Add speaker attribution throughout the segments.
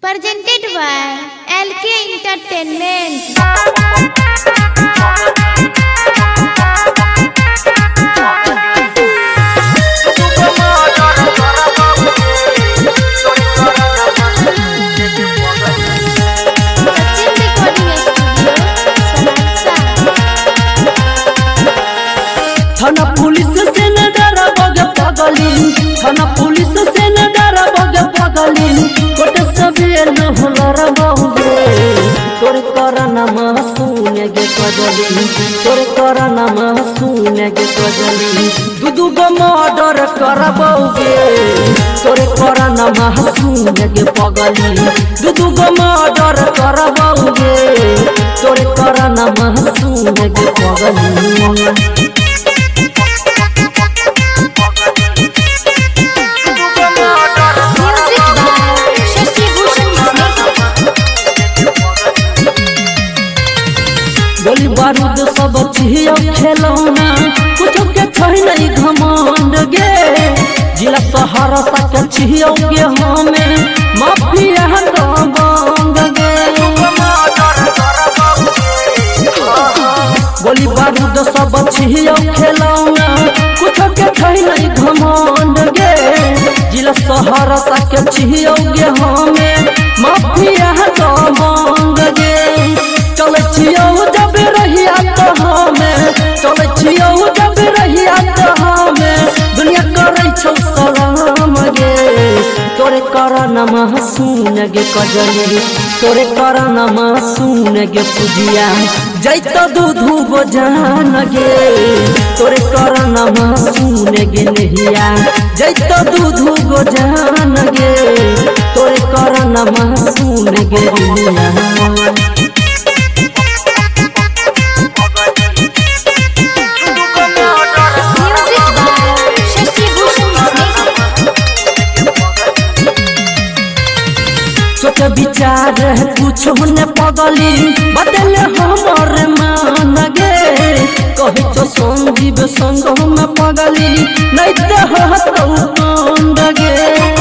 Speaker 1: presented by LK Entertainment.
Speaker 2: थाना police से न डरा बगे पगली, थाना पुलिस से न डरा बगे पगली, कोट सबे न होला बहुगे, तोर करना मासूने गे पगली, तोर करना मासूने गे पगली, दुदु गो मर्डर करबौगे, तोर करना मासूने गे पगली, दुदु गो मर्डर करबौगे, तोर करना मासूने गे पगली। गोली बारूद सब छियो खेलौना, कुछ के छै नहीं घमंड गे, जिला सहरसा के छियो गे हमें माफिया दबंग गे। गोली बारूद सब छियो खेलौना, कुछ के छै नहीं घमंड गे, जिला सहरसा के छियो गे हमें माफिया दबंग गे। चल छियो जब रहिया तो हमें, चल छियो जब रहिया तो हमें, दुनिया करे छौ सलाम गे, तोरे करना मासून गे कजली, तोरे करना मासून गे पुजिया, जैत दूधू गो जान गे, तोरे करना मासून गे नहिया, जैत दूधू गो जान गे, तोरे करना मासून गे नहिया। सोच विचार कुछ होने पगली, बदल हमर मान गे, कहे तो संजीव संग में पगली, नहीं तो कांद गे।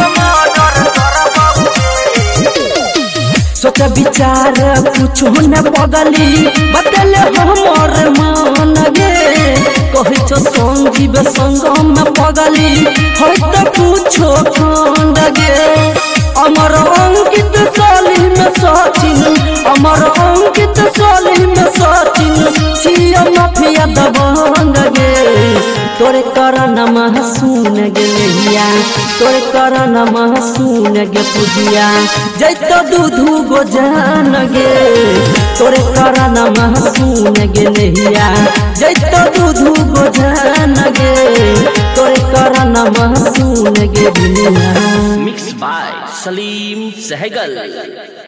Speaker 2: सोच विचार कुछ होने पगली, बदल हमर मान गे, कहे तो संजीव संग में पगली, है तो पूछो कांद गे। अमर अंकित साली में सचिन, अमर अंकित साली में सचिन, छिया माफिया दबंग गे, तोरे करना मासून गे नहिया, तोरे करना मासून गे पुजिया, जैत दूधू गो जान गे, तोरे करना मासून गे नहिया, जैत दूधू गो जान गे, तोरे करना मासून गे बिना।
Speaker 3: Mix by Salim Sehgal.